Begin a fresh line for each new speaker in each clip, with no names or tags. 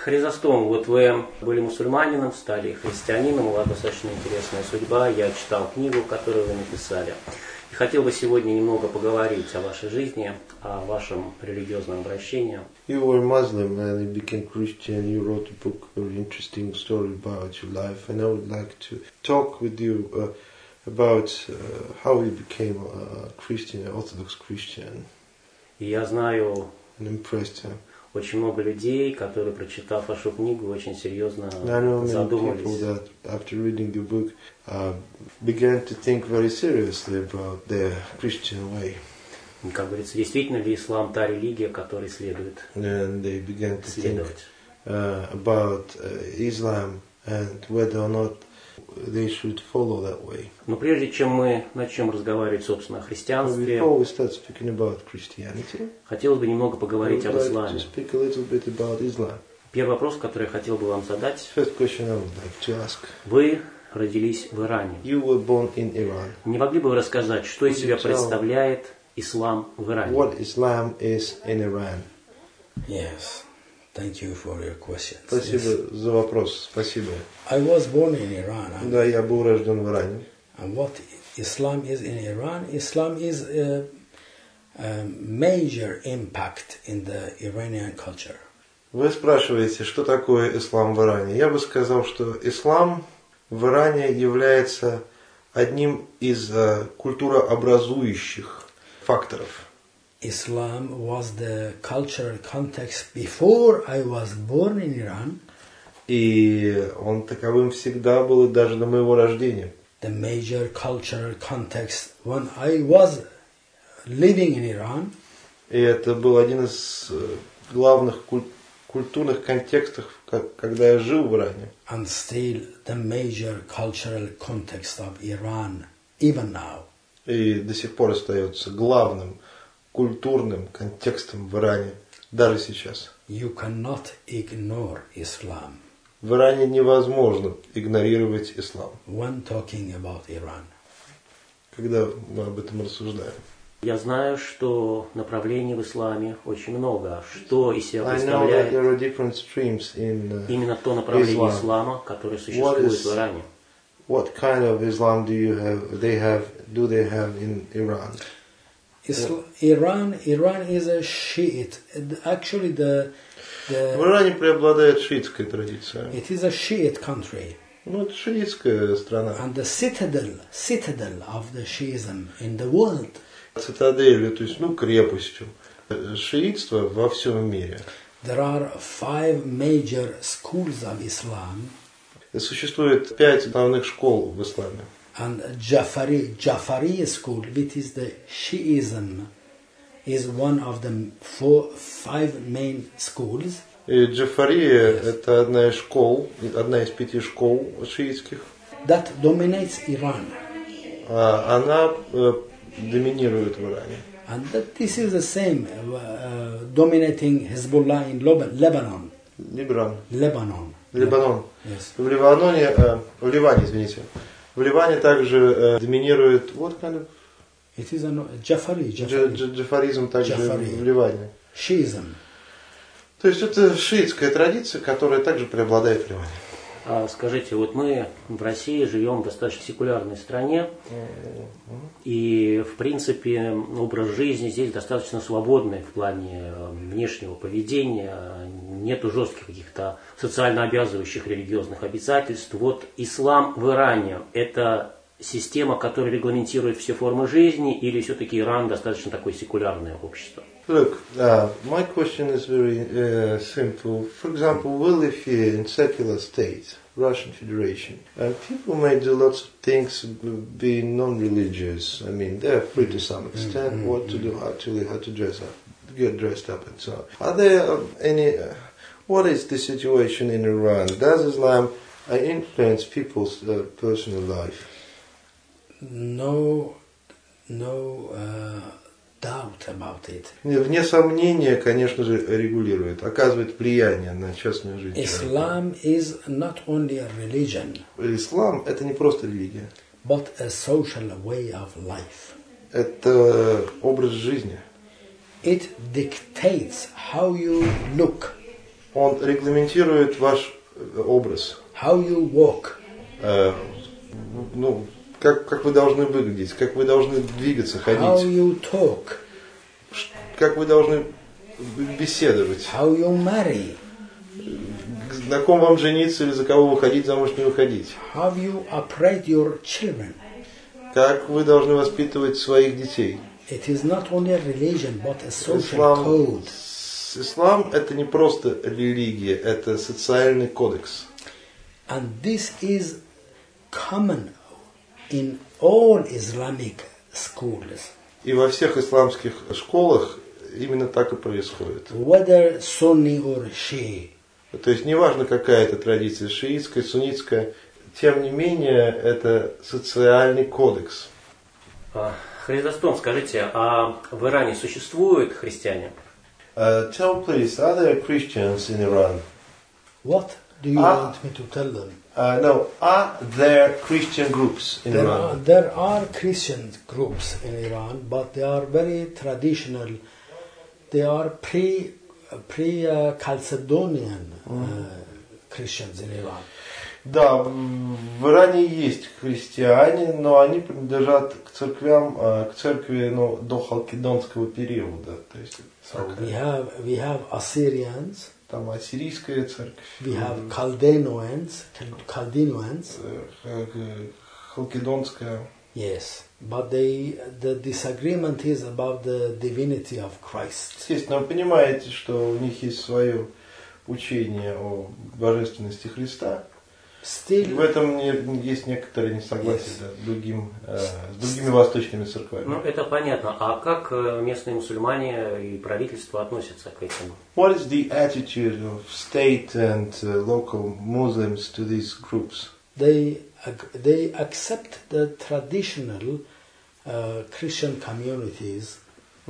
Хризостом, вот вы были мусульманином, стали христианином, у вас достаточно интересная судьба. Я читал книгу, которую вы написали. И хотел бы сегодня немного поговорить о вашей жизни, о вашем религиозном обращении.
You were Muslim and you became Christian. You wrote a book, a very interesting story about your life. And I would like to talk with you about how you became a Christian, an Orthodox Christian.
И я знаю
And impressed you.
очень много людей, которые, прочитав вашу книгу, очень серьезно
I know many people
задумались.
that after reading your book began to think very seriously about their Christian way.
Как говорится, действительно ли ислам та религия, которой следует
And they began to think
следовать?
about Islam and whether or not they should follow that way.
Но прежде чем мы начнем разговаривать, собственно, о
So
христианстве,
before we start speaking about Christianity,
хотелось бы немного
I
поговорить
would
об
like to
исламе.
speak a little bit about Islam.
Первый вопрос, который я хотел бы вам задать.
First question I would like to ask.
Вы родились в Иране.
You were born in Iran.
Не могли бы вы рассказать, что из себя представляет ислам в Иране?
What Islam is in Iran?
Yes, thank you for your questions.
Спасибо за вопрос. Спасибо.
I was born in Iran.
Да, я был рожден в Иране.
And what Islam is in Iran? Islam is a major impact in the Iranian culture.
Вы спрашиваете, что такое ислам в Иране? Я бы сказал, что ислам в Иране является одним из культурообразующих факторов.
Islam was the cultural context before I was born in Iran.
И он таковым всегда был и даже до моего рождения.
The major cultural context when I was living in Iran.
И это был один из главных культурных контекстов, когда я жил в Иране.
And still the major cultural context of Iran, even now.
И до сих пор остается главным культурным контекстом в Иране, даже сейчас.
You cannot ignore Islam
В Иране невозможно игнорировать ислам,
when talking about Iran.
когда мы об этом рассуждаем.
Я знаю, что направлений в исламе очень много. Что из себя
I know that
представляет
there are different streams in
именно то направление
Islam.
ислама, которое существует в Иране?
What kind of Islam do they have in Iran?
Iran is a Shiite. Actually,
В Иране преобладает шиитская традиция.
it is a Shiite country,
Ну, это шиитская страна.
and the citadel of the Shiism in the world.
Цитаделью, то есть, крепостью шиитства во всем мире.
There are 5 major schools of Islam,
Существует 5 основных школ в исламе.
and Jafari school, which is the Shiism, is one of the 5 main schools.
И Джафария – это одна из 5 школ шиитских.
That dominates Iran.
Она доминирует в Иране.
And that this is the same dominating Hezbollah in Lebanon.
Либанон.
Yes.
В Ливане, извините. В Ливане также доминирует
It is a Jafari.
джафаризм также
Джафари.
в Ливане.
Shiism.
То есть это шиитская традиция, которая также преобладает в Ливане.
Скажите, вот мы в России живем в достаточно секулярной стране, и, в принципе, образ жизни здесь достаточно свободный в плане внешнего поведения, нету жестких каких-то социально обязывающих религиозных обязательств. Вот ислам в Иране – это система, которая регламентирует все формы жизни, или все-таки Иран достаточно такое секулярное общество?
Look, my question is very simple. For example, we live here in secular state, Russian Federation, and people may do lots of things being non-religious. I mean, they're free to some extent what to do, actually, how to dress up, get dressed up and so on. Are there any, what is the situation in Iran? Does Islam influence people's personal life?
No doubt about it.
Вне сомнения, конечно же, регулирует, оказывает влияние на частную жизнь человека.
Islam is not only a religion,
Ислам – это не просто религия,
but a social way of life.
это образ жизни.
It dictates how you look
Он регламентирует ваш образ.
how you walk,
Ну, как вы должны выглядеть, как вы должны двигаться,
how
ходить,
you talk,
как вы должны беседовать,
how you marry,
на ком вам жениться или за кого выходить замуж, не выходить,
how you operate your children.
как вы должны воспитывать своих детей.
It is not only a religion, but a social code.
Ислам это не просто религия, это социальный кодекс.
And this is common in all Islamic schools.
И во всех исламских школах именно так и происходит.
Whether Sunni or Shia.
То есть неважно, какая это традиция, шиитская, суннитская, тем не менее это социальный кодекс.
Хризостом, скажите, а в Иране существуют христиане?
Tell please, are there Christians in Iran?
What do you want me to tell them?
No, are there Christian groups in Iran?
There are Christian groups in Iran, but they are very traditional. They are pre-Chalcedonian Christians in Iran.
Да, в Иране есть христиане, но они принадлежат к церквям, к церкви до халкидонского периода. То есть,
So we have Assyrians.
Там ассирийская церковь.
We have Chaldeans.
Халкидонская.
Yes, but the disagreement is about the divinity of Christ.
Естественно, вы понимаете, что у них есть свое учение о божественности Христа.
Still,
в этом есть некоторые несогласия с другими восточными церквами.
Ну, это понятно. А как местные мусульмане и правительство относятся к этим?
What is the attitude of state and local Muslims to these groups?
They accept the traditional Christian communities.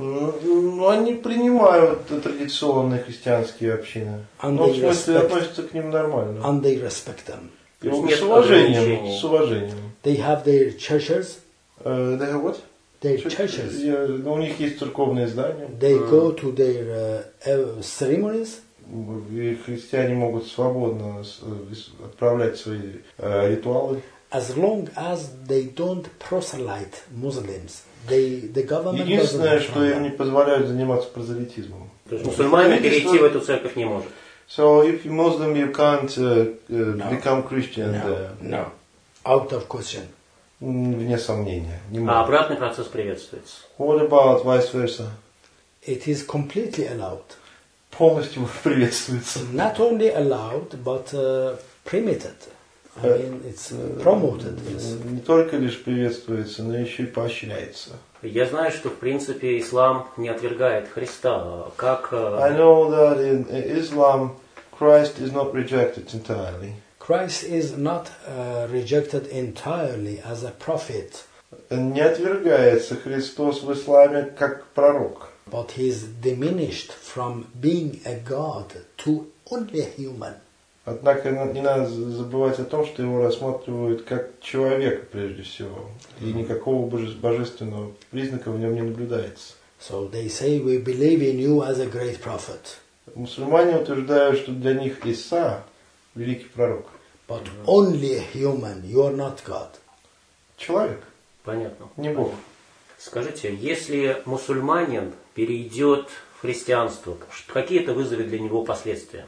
Они принимают традиционные христианские общины. В смысле, относятся к ним нормально.
And they respect them.
С уважением.
They have their churches.
They have what?
Their churches.
У них есть церковные здания.
They go to their ceremonies.
И христиане могут свободно отправлять свои ритуалы.
As long as they don't proselyte Muslims, the government.
Единственное, что им не позволяют заниматься прозелитизмом.
То есть мусульманин перейти в эту церковь не может.
So if you're Muslim, you can't become Christian.
No. Out of question.
Вне сомнения.
А обратный процесс приветствуется.
What about vice versa?
It is completely allowed.
Полностью приветствуется.
Not only allowed, but permitted. I mean, it's promoted. Yes.
Не только лишь приветствуется, но еще и поощряется.
Я знаю, что в принципе ислам не отвергает Христа. Как?
I know that in Islam, Christ is not rejected entirely.
Christ is not rejected entirely as a prophet.
Не отвергается Христос в исламе как пророк.
But he is diminished from being a God to only a human.
Однако не надо забывать о том, что его рассматривают как человека прежде всего. И никакого божественного признака в нем не наблюдается.
So they say, we believe in you as a great prophet.
Мусульмане утверждают, что для них Иса – великий пророк.
But only a human, you are not God.
Человек.
Понятно.
Не Бог.
Скажите, если мусульманин перейдет в христианство, какие это вызовет для него последствия?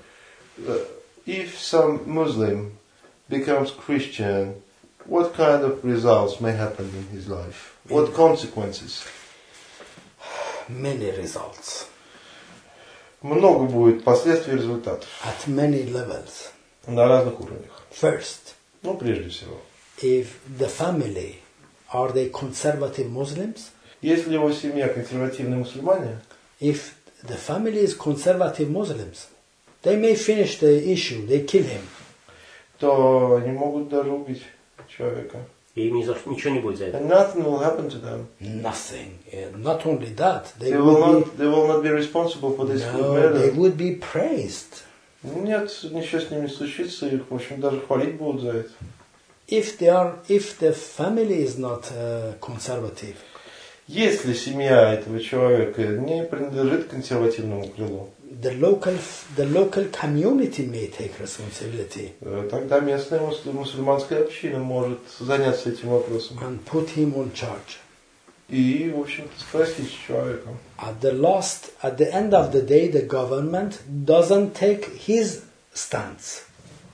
If some Muslim becomes Christian, what kind of results may happen in his life? What consequences?
Many results.
Много будет последствий и результатов.
At many levels.
На разных уровнях.
First,
Прежде всего.
if the family, are they conservative Muslims?
Если его семья консервативные мусульмане,
If the family is conservative Muslims, they may finish the issue, they kill him.
то они могут даже убить человека.
И им ничего не будет за это.
And nothing will happen to them.
Nothing. Not only that,
They will not be responsible for this murder.
they would be praised.
Нет, ничего с ними не случится, их, в общем, даже хвалить будут за это.
If the family is not conservative,
Если семья этого человека не принадлежит консервативному крылу,
the local community may take responsibility
тогда местная мусульманская община может заняться этим вопросом.
and put him on charge.
И, в общем-то, спросить человека.
At the end of the day, the government doesn't take his stance.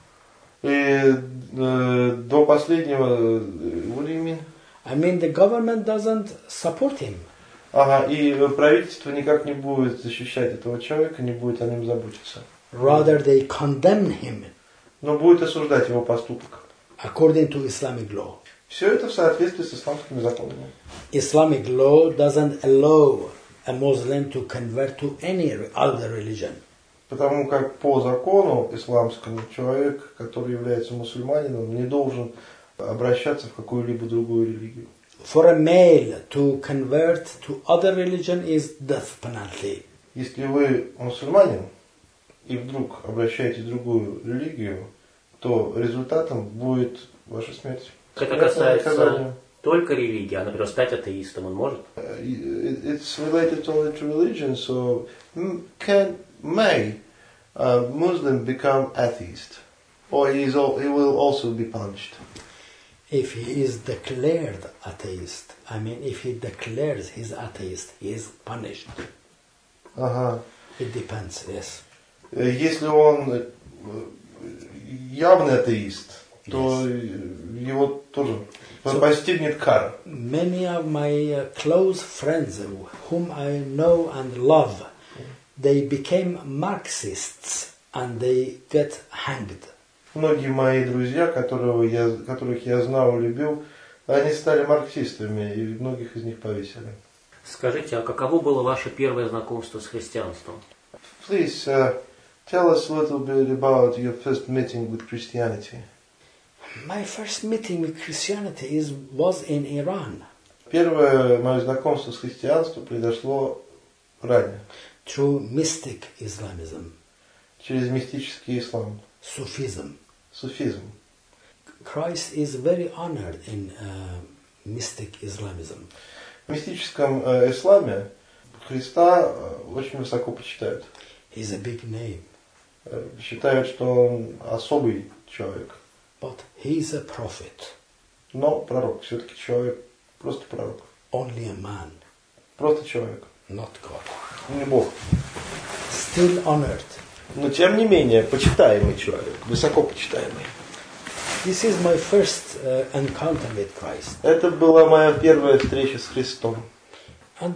И до последнего, what do you mean?
I mean, the government doesn't support him.
Ага, и правительство никак не будет защищать этого человека, не будет о нем заботиться.
Rather, they condemn him
Но будет осуждать его поступок.
according to Islamic law.
Все это в соответствии с исламскими законами.
Islamic law doesn't allow a Muslim to convert to any other religion.
Потому как по закону исламскому человек, который является мусульманином, не должен обращаться в какую-либо другую религию.
For a male to convert to other religion is death penalty.
Если вы мусульманин и вдруг обращаетесь в другую религию, то результатом будет ваша смерть.
Это касается только религии, а, например, стать атеистом он может?
It's related only to religion, so may a Muslim become atheist, or he will also be punished.
If he is declared atheist, I mean, if he declares he's atheist, he is punished.
Ага.
It depends, yes.
Если он явный атеист, то его тоже постигнет кара.
Many of my close friends whom I know and love, they became Marxists and they get hanged.
Многие мои друзья, которых я знал и любил, они стали марксистами, и многих из них повесили.
Скажите, а каково было ваше первое знакомство с христианством?
Please tell us a little bit about your first meeting with Christianity.
My first meeting with Christianity was in Iran.
Первое мое знакомство с христианством произошло ранее.
Through mystic Islamism.
Через мистический ислам.
Sufism.
Суфизм.
Christ is very honored in mystic Islamism.
В мистическом исламе Христа очень высоко почитают.
He's a big name.
Считают, что он особый человек.
But he's a prophet.
Но пророк, все-таки человек, просто пророк.
Only a man.
Просто человек.
Not God.
Не Бог.
Still honored.
Но тем не менее, почитаемый человек, высоко почитаемый.
This is my first encounter with Christ.
Это была моя первая встреча с Христом.
And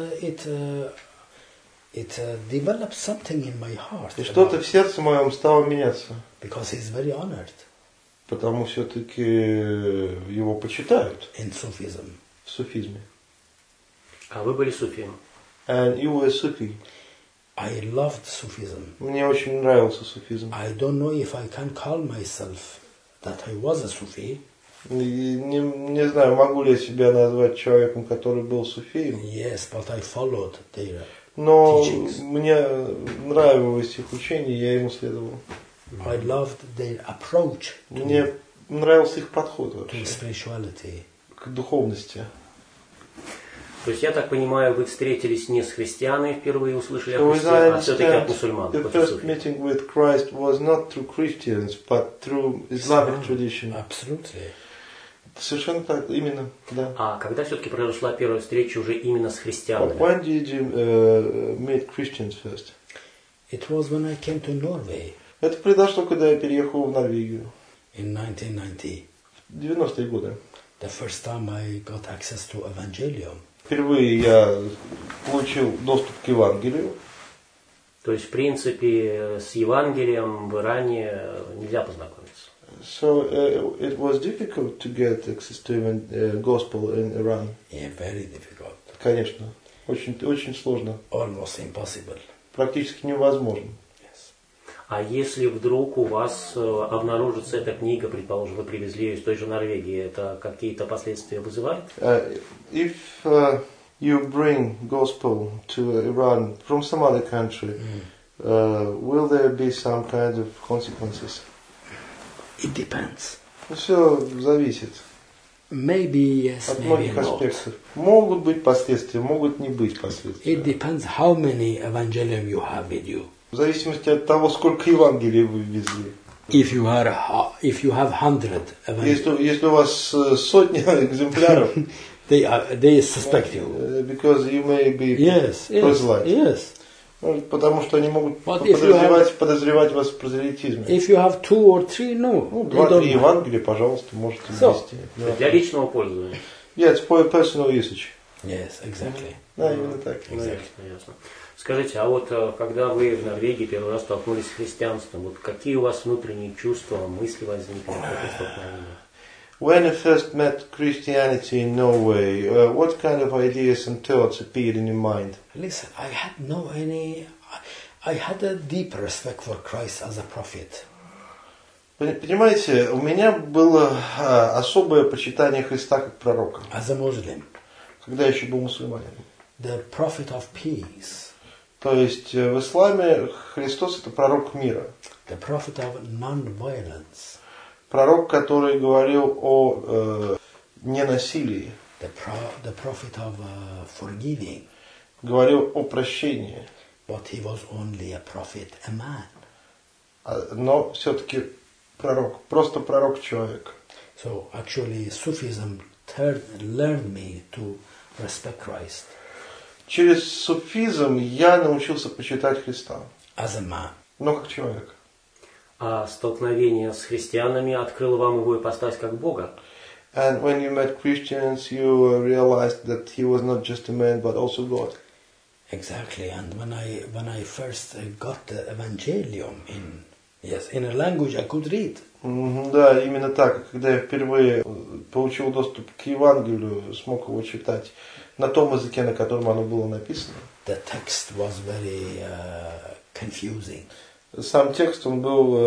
it developed something in my heart.
И что-то в сердце моем стало меняться.
Because he's very honored.
Потому все-таки его почитают.
In Sufism.
В суфизме.
А вы были суфием?
And you were Sufi.
I loved Sufism.
Мне очень нравился суфизм.
I don't know if I can call myself that I was a Sufi.
Не знаю, могу ли я себя назвать человеком, который был суфием.
Yes, but I followed their
Но
teachings.
мне нравилось их учение, я ему следовал.
I loved their approach
Мне нравился их подход
to
вообще
spirituality.
к духовности.
То есть, я так понимаю, вы встретились не с христианами, впервые услышали о
So
Христе,
as I
а все-таки от
understand,
мусульман.
the
против
first
суфий.
meeting with Christ was not through Christians, but through Islamic tradition.
Absolutely.
Совершенно так, именно, да.
А когда все-таки произошла первая встреча уже именно с христианами?
When did you meet Christians first?
It was when I came to Norway
Это произошло, когда я переехал в Норвегию.
in 1990.
В 90-е годы.
The first time I got access to Evangelium.
Впервые я получил доступ к Евангелию.
То есть, в принципе, с Евангелием в Иране нельзя познакомиться.
So it was difficult to get access to gospel in Iran.
Yeah, very difficult.
Конечно, очень сложно,
Almost impossible.
практически невозможно.
Yes.
А если вдруг у вас обнаружится эта книга, предположим, вы привезли ее из той же Норвегии, это какие-то последствия вызывает?
If you bring gospel to Iran from some other country, will there be some kind of consequences?
It depends.
Все зависит.
Maybe yes,
От
maybe
многих
not.
аспектов. Могут быть последствия, могут не быть последствия.
It depends how many evangelium you have with you.
В зависимости от того, сколько Евангелий вы везли.
If you have 100 evangelium,
Если у вас сотни экземпляров,
they suspect you.
because you may be
Yes,
proselyte.
yes.
Ну, потому что они могут
But if you
подозревать вас в прозелитизме.
If you have 2 or 3, no.
Ну,
they
2-3
don't mind.
Евангелия, пожалуйста, можете ввести.
Для личного пользования.
Yeah, it's for personal usage.
Yes, exactly.
Да, именно так.
Ну, ясно, ясно. Скажите, а вот когда вы в Норвегии первый раз столкнулись с христианством, вот какие у вас внутренние чувства, мысли возникли от этого столкновения?
When you first met Christianity in Norway, what kind of ideas and thoughts appeared in your mind?
Listen, I had a deep respect for Christ as a prophet.
Понимаете, у меня было особое почитание Христа как пророка,
As a Muslim,
когда я еще был мусульманином.
the prophet of peace,
То есть в исламе Христос это пророк мира.
the prophet of non-violence,
Пророк, который говорил о ненасилии,
the prophet of forgiving,
говорил о прощении.
but he was only a prophet, a man.
Но все-таки пророк, просто пророк-человек.
So actually Sufism learned me to respect Christ
Через суфизм я научился почитать Христа,
as a man.
но как человек.
А столкновение с христианами открыло вам его ипостась как Бога?
And when you met Christians, you realized that he was not just a man, but also God.
Exactly, and when I first got the Evangelium in a language I could read,
Да, именно так. Когда я впервые получил доступ к Евангелию, смог его читать на том языке, на котором оно было написано.
the text was very confusing.
Сам текст, он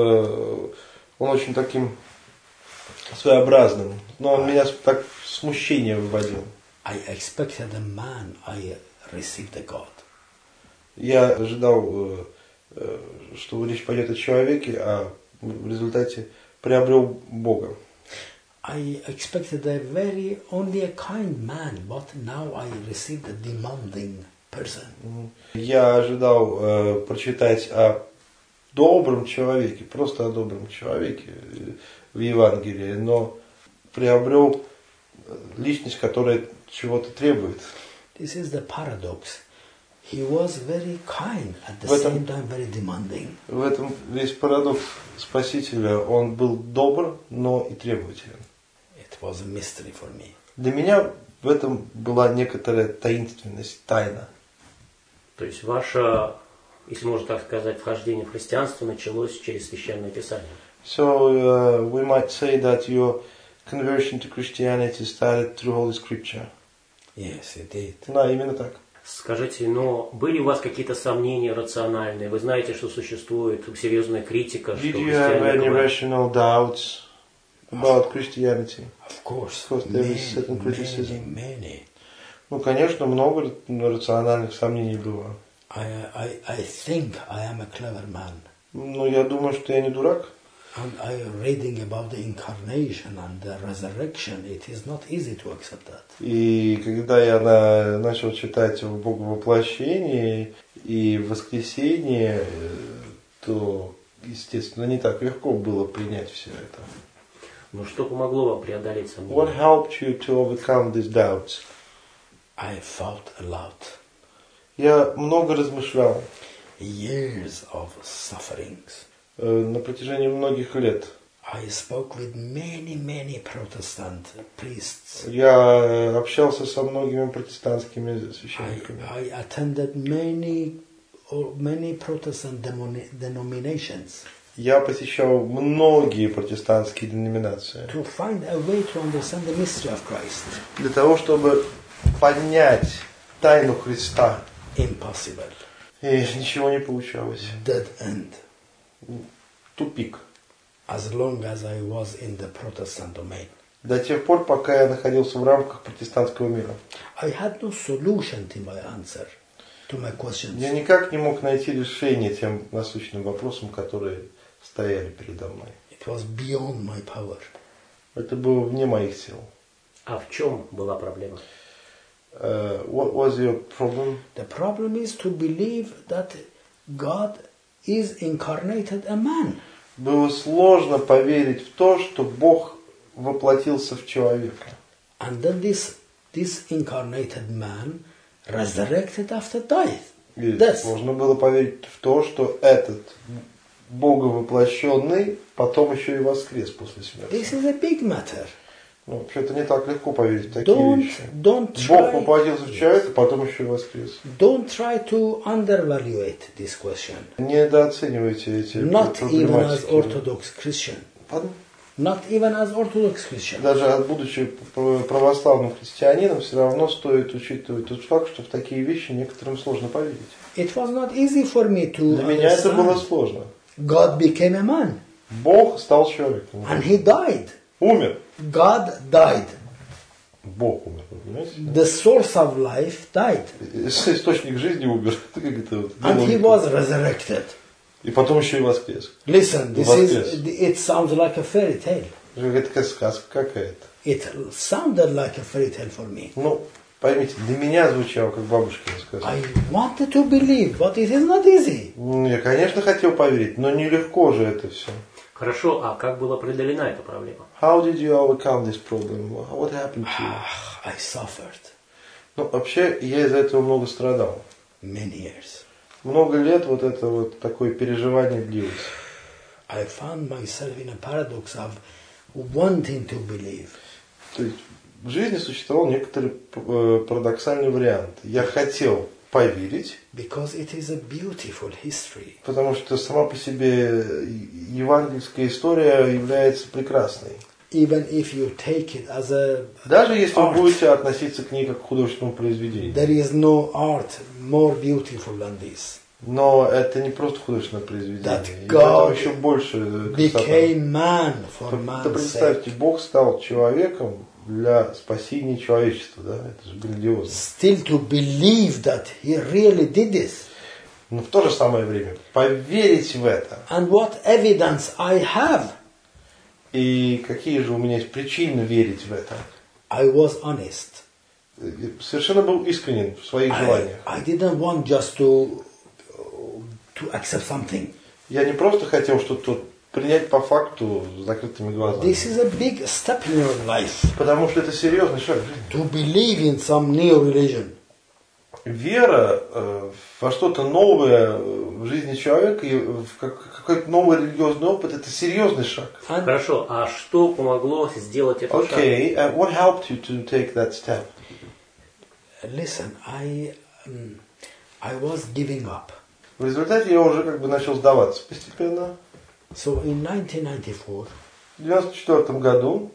очень таким своеобразным, но он меня так в смущение выводил.
I expected a man, I received a God.
Я ожидал, что речь пойдет о человеке, а в результате приобрел Бога.
I expected only a kind man, but now I received a demanding person.
Я ожидал прочитать о добром человеке, просто о добром человеке в Евангелии, но приобрел личность, которая чего-то требует.
This is the paradox. He was very kind, at the same time very demanding.
В этом весь парадокс Спасителя. Он был добр, но и требователен.
It was a mystery for me.
Для меня в этом была некоторая таинственность, тайна.
То есть ваше, если можно так сказать, вхождение в христианство началось через Священное Писание.
So we might say that your conversion to Christianity started through Holy Scripture.
Yes, it did.
Да, именно так.
Скажите, но были у вас какие-то сомнения рациональные? Вы знаете, что существует серьезная критика, что
Did you have any
христиане...
rational doubts about Christianity?
Of course,
There is certain criticism.
many.
Ну, конечно, много рациональных сомнений было.
I think I am a clever man.
Но я думаю, что я не дурак.
And I reading about the incarnation and the resurrection, it is not easy to accept that.
И когда я начал читать о Боговоплощении и воскресении, то, естественно, не так легко было принять все это.
Ну что помогло вам преодолеть
What
сомнения?
helped you to overcome these doubts?
I thought a lot.
Я много размышлял
Years of sufferings.
на протяжении многих лет.
I spoke with many Protestant priests.
Я общался со многими протестантскими священниками.
I attended many Protestant denominations
Я посещал многие протестантские деноминации
to find a way to understand the mystery of Christ.
для того, чтобы понять тайну Христа.
Impossible.
И ничего не получалось.
Dead end.
Тупик.
As long as I was in the Protestant domain.
До тех пор, пока я находился в рамках протестантского мира.
I had no solution to my answer, to my questions.
Я никак не мог найти решение тем насущным вопросам, которые стояли передо мной.
It was beyond my power.
Это было вне моих сил.
А в чем была проблема?
What was your problem?
The problem is to believe that God is incarnated a man.
Было сложно поверить в то, что Бог воплотился в человека.
And then this incarnated man resurrected after
И
death.
сложно было поверить в то, что этот Боговоплощенный потом еще и воскрес после смерти.
This is a big matter.
Ну, вообще-то не так легко поверить в такие вещи.
Don't
Бог
try,
воплотился в человека, потом еще и воскрес.
don't try to undervaluate this question.
Недооценивайте эти
Not even as
проблематики.
Orthodox Christian.
Ладно?
Not even as Orthodox Christian.
Даже будучи православным христианином, все равно стоит учитывать тот факт, что в такие вещи некоторым сложно поверить.
It was not easy for me to
Для меня это было
understand.
сложно.
God became a man
Бог стал человеком.
and he died.
Умер.
God died.
Бог умер, вы понимаете?
The source of life died.
Источник жизни умер. Как это вот,
And he was resurrected.
И потом еще и воскрес.
Listen,
Воскрес.
it sounds like a fairy tale.
Это такая сказка какая-то.
It sounded like a fairy tale for me.
Ну, поймите, для меня звучало как бабушкина сказка.
I wanted to believe, but it is not easy.
Я, конечно, хотел поверить, но нелегко же это все.
Хорошо, а как была преодолена эта проблема?
How did you overcome this problem? What happened to you?
I suffered
Ну, вообще, я из-за этого много страдал.
many years.
Много лет вот это вот такое переживание длилось.
I found myself in a paradox of wanting to believe.
То есть в жизни существовал некоторый парадоксальный вариант. Я хотел поверить,
Because it is a beautiful history.
потому что сама по себе евангельская история является прекрасной.
Even if you take it as a
Даже если вы
art,
будете относиться к ней как к художественному произведению.
there is no art more beautiful than this.
Но это не просто художественное произведение.
That
И в этом
God
еще больше красота.
Became man for
Да
man's sake.
представьте, Бог стал человеком для спасения человечества. Да? Это же грандиозно.
Still to believe that he really did this.
Но в то же самое время поверить в это.
And what evidence I have.
И какие же у меня есть причины верить в это?
I was honest.
Я совершенно был искренен в своих желаниях.
I didn't want just to accept something.
Я не просто хотел что-то принять по факту с закрытыми глазами.
This is a big step in your life.
Потому что это серьезный шаг в жизни.
To believe in some new religion.
Вера во что-то новое в жизни человека и в какой-то новый религиозный опыт – это серьезный шаг.
And
Хорошо, а что помогло сделать этот шаг?
Okay, what helped you to take that step?
listen, I was giving up.
В результате я уже как бы начал сдаваться постепенно.
So in 1994,
В 1994 году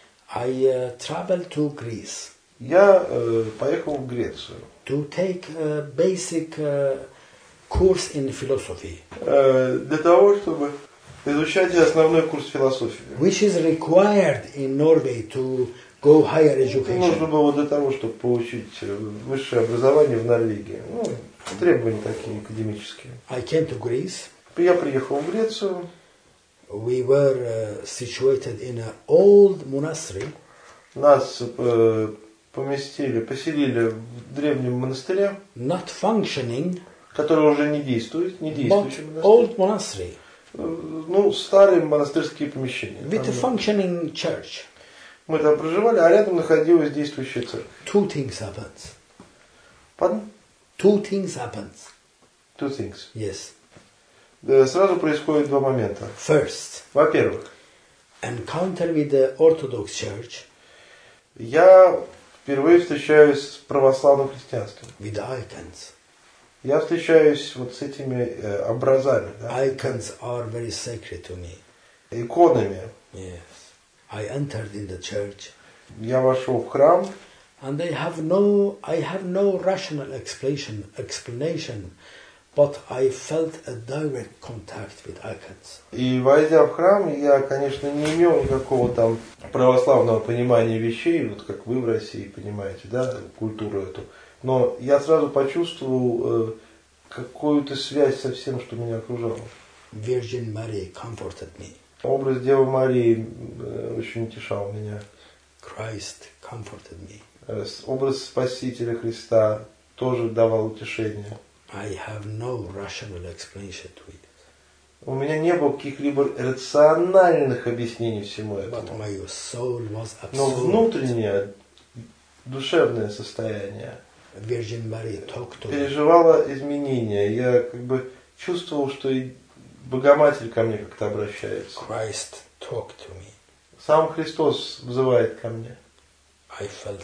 I traveled to Greece
я поехал в Грецию
to take a basic course in philosophy,
для того, чтобы изучать основной курс философии.
which is required in Norway to go higher
Нужно
education.
было для того, чтобы получить высшее образование в Норвегии. Ну, требования такие академические.
I came to Greece.
Я приехал в Грецию.
We were situated in an old monastery,
Нас поселили в древнем монастыре,
not functioning,
который уже не действует, не
but
действующий монастырь.
old monastery
Ну, старые монастырские помещения.
with a functioning church.
Мы там проживали, а рядом находилась действующая церковь.
Two things happens.
Pardon?
Two things happens.
Two things.
Yes.
Сразу происходит два момента.
First,
Во-первых,
encounter with the Orthodox Church,
я впервые встречаюсь с православным христианством.
with icons.
Я встречаюсь вот с этими образами, да,
Icons are very sacred to me.
иконами.
Yes. I entered in the church,
Я вошел в храм,
and I have no rational explanation, but I felt a direct contact with icons.
и войдя в храм, я, конечно, не имел никакого там православного понимания вещей, вот как вы в России понимаете, да, культуру эту. Но я сразу почувствовал какую-то связь со всем, что меня окружало.
Virgin Mary comforted me.
Образ Девы Марии очень утешал меня.
Christ comforted me.
Образ Спасителя Христа тоже давал утешение.
I have no rational explanation to it.
У меня не было каких-либо рациональных объяснений всему
But
этому.
my soul was
Но
absorbed.
внутреннее, душевное состояние
Virgin Mary talked to me.
переживало изменения. Я как бы чувствовал, что и Богоматерь ко мне как-то обращается.
Christ talked to me.
Сам Христос взывает ко мне.
I felt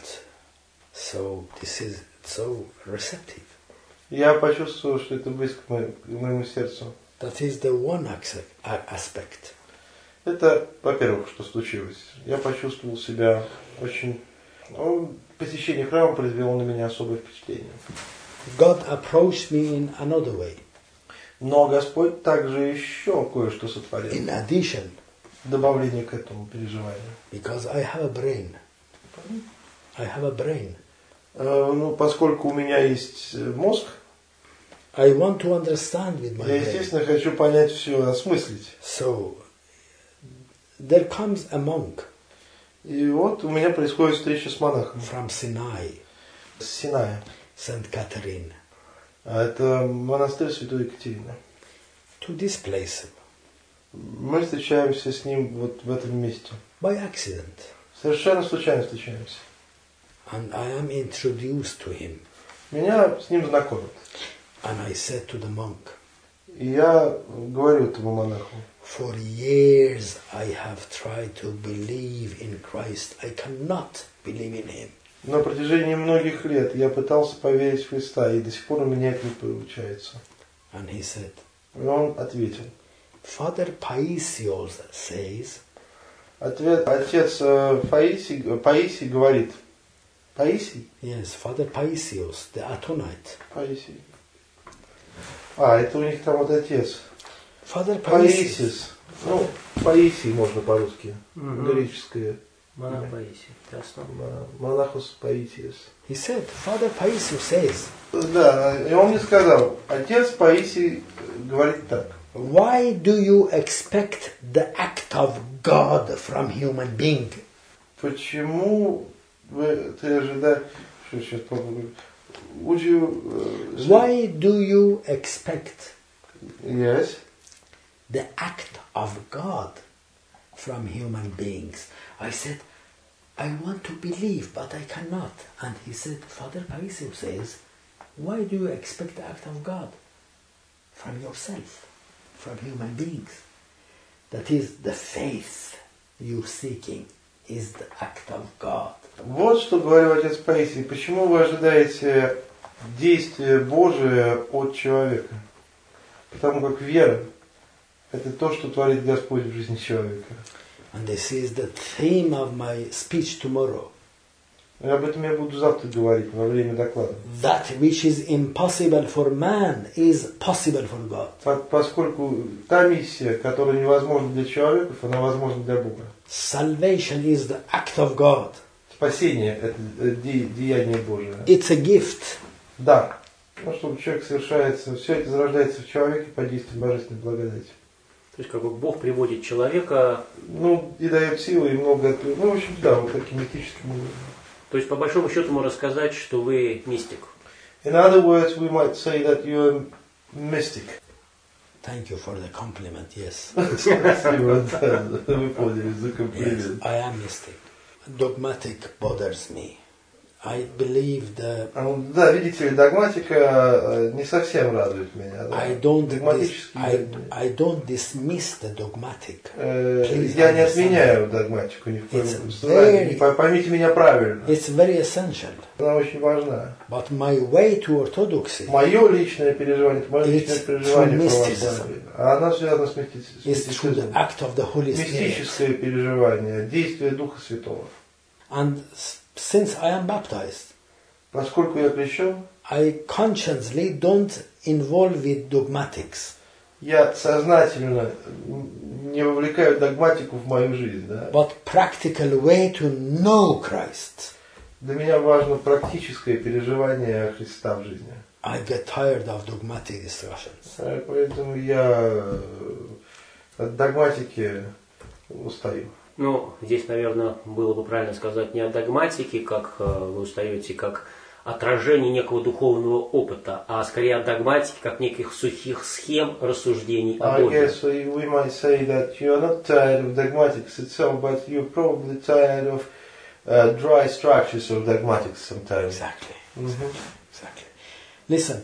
this is so receptive.
Я почувствовал, что это близко к моему сердцу.
That is the one aspect.
Это, во-первых, что случилось. Я почувствовал себя очень... посещение храма произвело на меня особое впечатление.
God approached me in another way.
Но Господь также еще кое-что сотворил.
In addition,
В добавление к этому переживанию.
because I have a brain. I have a brain.
Поскольку у меня есть мозг,
I want to understand with my
я,
brain.
естественно, хочу понять все, осмыслить.
So, there comes a monk
И вот у меня происходит встреча с монахом
from Sinai,
с Синая.
St. Catherine,
А это монастырь Святой Екатерины.
to this place
Мы встречаемся с ним вот в этом месте.
by accident.
Совершенно случайно встречаемся.
And I am introduced to him.
Меня с ним знакомят.
And I said to the monk,
И я говорю этому монаху:
for years I have tried to believe in Christ. I cannot believe in him.
на протяжении многих лет я пытался поверить в Христа, и до сих пор у меня это не получается.
And he said,
И он ответил.
Father Paisios says,
Отец Паисий говорит. Паисий?
yes, Father Paisios, the Atonite.
Паисий. Это у них там вот отец.
Father Paisios,
Паисис. Паисий можно по-русски. Греческое.
Монах Паисий. Ясно.
Монахус Паисиес.
he said, Father Paisios says,
Да, и он мне сказал, отец Паисий говорит так.
why do you expect the act of God from human being?
Почему ты ожидаешь... Сейчас попробую. Would you...
Why do you expect
Yes.
the act of God from human beings? I said, I want to believe, but I cannot. And he said, Father Paisios says, why do you expect the act of God from yourself, from human beings? That is the faith you're seeking is the act of God.
Вот что говорил отец Паисий. Почему вы ожидаете действия Божие от человека? Потому как вера – это то, что творит Господь в жизни человека.
And this is the theme of my speech tomorrow.
И об этом я буду завтра говорить во время доклада.
That which is impossible for man is possible for God.
Поскольку та миссия, которая невозможна для человеков, она возможна для Бога.
Salvation is the act of God.
Спасение – это деяние Божие.
It's a gift.
Да. Чтобы человек совершается, все это зарождается в человеке по действию божественной благодати.
То есть, как бы Бог приводит человека...
И дает силы, и много... в общем, да, вот таким мистическим образом.
То есть, по большому счету, можно сказать, что вы мистик.
In other words, we might say that you're a mystic.
Thank you for the compliment, yes.
Спасибо, да, вы поняли за комплимент.
Yes, I am mystic. Dogmatic bothers me. I believe the...
Да, видите ли, догматика не совсем радует меня. Да?
I don't dismiss the dogmatic.
Я не отменяю догматику ни в коем случае. Поймите меня правильно.
It's very essential.
Она очень важна.
But my way to orthodoxy
Мое личное переживание, это мое личное переживание православия. Она связана с
мистицизмом.
Мистическое переживание, действие Духа Святого.
And since I am baptized,
поскольку я крещен,
I consciously don't involve with dogmatics.
Я сознательно не вовлекаю догматику в мою жизнь, да?
But practical way to know Christ.
Для меня важно практическое переживание Христа в жизни.
I get tired of dogmatic discussions.
Поэтому я от догматики устаю.
Ну, здесь, наверное, было бы правильно сказать не о догматике, как вы устаете, как отражение некого духовного опыта, а скорее о догматике, как неких сухих схем рассуждений о
I
Боге.
guess we might say that you are not tired of dogmatics itself, but you're probably tired of dry structures of dogmatics sometimes.
Exactly.
Mhm.
Exactly. Listen,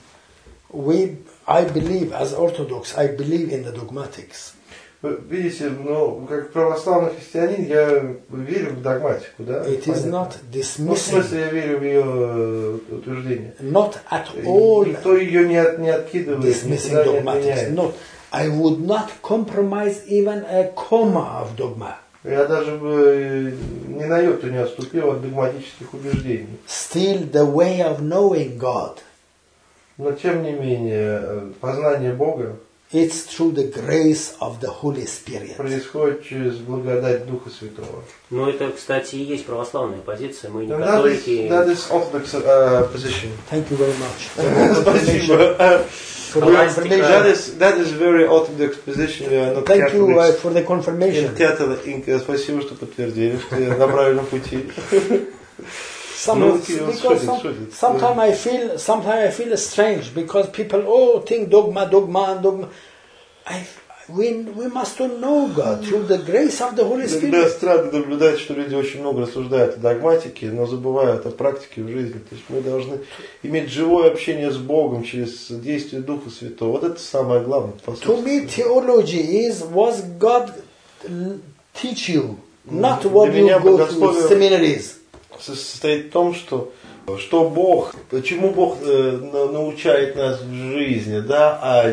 I believe, as Orthodox, I believe in the dogmatics.
Вы видите, ну, как православный христианин, я верю в догматику, да?
It is not
Ну, в
dismissing,
смысле, я верю в ее утверждение.
not at all
Никто ее не откидывает,
dismissing
никуда не
dogmatics.
отменяет.
Not. I would not compromise even a comma of dogma.
Я даже бы ни на йоту не отступил от догматических убеждений.
Still, the way of knowing God,
Но тем не менее, познание Бога
it's through the grace of the Holy Spirit.
происходит через благодать Духа Святого.
Ну, это, кстати, и есть православная позиция. Мы не
And
католики.
that is Orthodox position.
Thank you very much
Спасибо.
for the information.
That is very Orthodox position. We are not
Thank you
Catholics.
for the confirmation.
Спасибо, что подтвердили, что я на правильном пути.
Sometimes I feel strange because people think dogma. We must know God through the grace of the Holy
Иногда
Spirit.
странно наблюдать, что люди очень много рассуждают о догматике, но забывают о практике в жизни. То есть мы должны иметь живое общение с Богом через действие Духа Святого. Вот это самое главное.
To me, theology is what God teach you, not what you go to seminaries.
Состоит в том, что Бог, чему Бог научает нас в жизни, да, а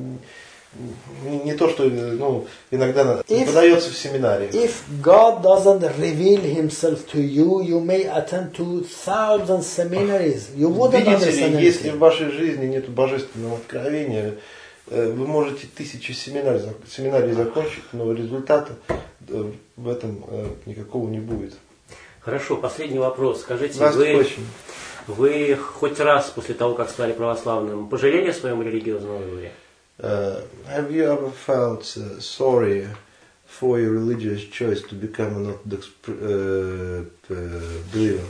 не то, что иногда подается в семинарии.
If God doesn't reveal Himself to you, you may attend to 1,000 seminaries. You wouldn't
Видите
understand
ли, если
anything.
в вашей жизни нет божественного откровения, вы можете 1000 семинарий закончить, но результата в этом никакого не будет.
Хорошо, последний вопрос. Скажите,
Last question.
вы хоть раз после того, как стали православным, пожалели о своем религиозном выборе?
Have you ever felt sorry for your religious choice to become an Orthodox believer?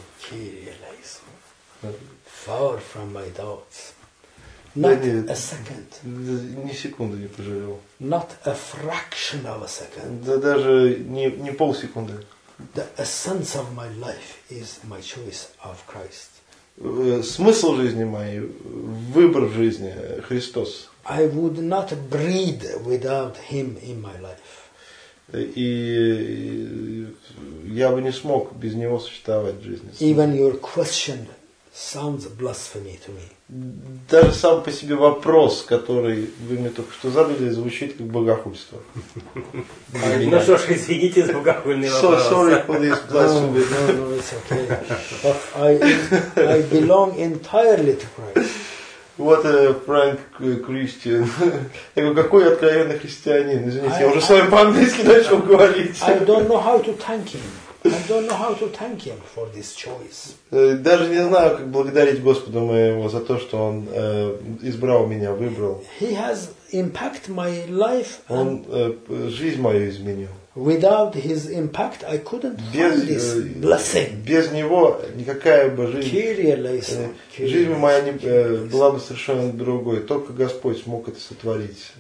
Far from my thoughts. Not a second.
Ни секунды не пожалел.
Not a fraction of a second.
Да даже не полсекунды.
The essence of my life is my choice of Christ.
Смысл жизни моей, выбор в жизни Христос.
I would not breathe without Him in my life.
И я бы не смог без Него существовать в жизни.
Even your question sounds blasphemy to me.
Даже сам по себе вопрос, который вы мне только что задали, звучит как богохульство.
Ну что ж, извините за богохульный вопрос.
Sorry for this blasphemy.
No, it's okay. But I belong entirely to Christ.
Вот Фрэнк Кристиан. Я говорю, какой откровенный христианин. Извините, я уже с вами по-английски начал говорить.
I don't know how to thank Him. I don't know how to thank Him for this choice.
Даже не знаю, как благодарить Господа моего за то, что Он избрал меня, выбрал.
He has impacted my life.
Он жизнь мою изменил.
Without His impact, I couldn't find this blessing.
Без Него никакая бы жизнь, жизнь моя была бы совершенно другой. Только Господь смог это сотворить.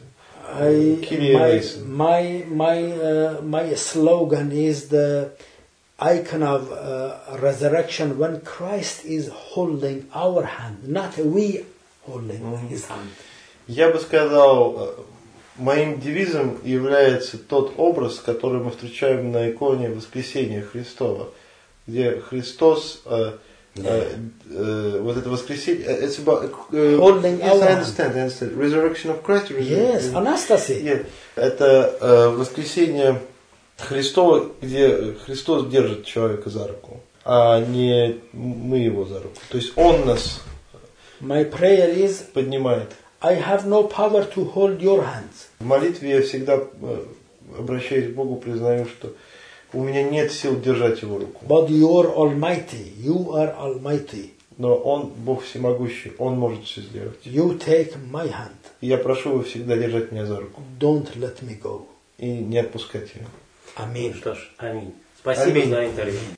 My slogan is the icon of resurrection when Christ is holding our hand, not we holding His hand.
Я бы сказал, моим девизом является тот образ, который мы встречаем на иконе Воскресения Христова, где Христос, вот это воскресение, it's about,
holding
yes,
our
I understand, resurrection of Christ.
Yes, Anastasi.
Yeah. Это воскресение Христова, где Христос держит человека за руку, а не мы его за руку. То есть Он нас
My prayer is,
поднимает.
I have no power to hold your hands.
В молитве я всегда, обращаясь к Богу, признаю, что у меня нет сил держать его руку.
But you are almighty. You are almighty.
Но Он, Бог всемогущий, Он может все сделать.
You take my hand.
И я прошу его всегда держать меня за руку.
Don't let me go.
И не отпускать ее.
Аминь.
Что ж, аминь. Спасибо
Аминь.
за интервью.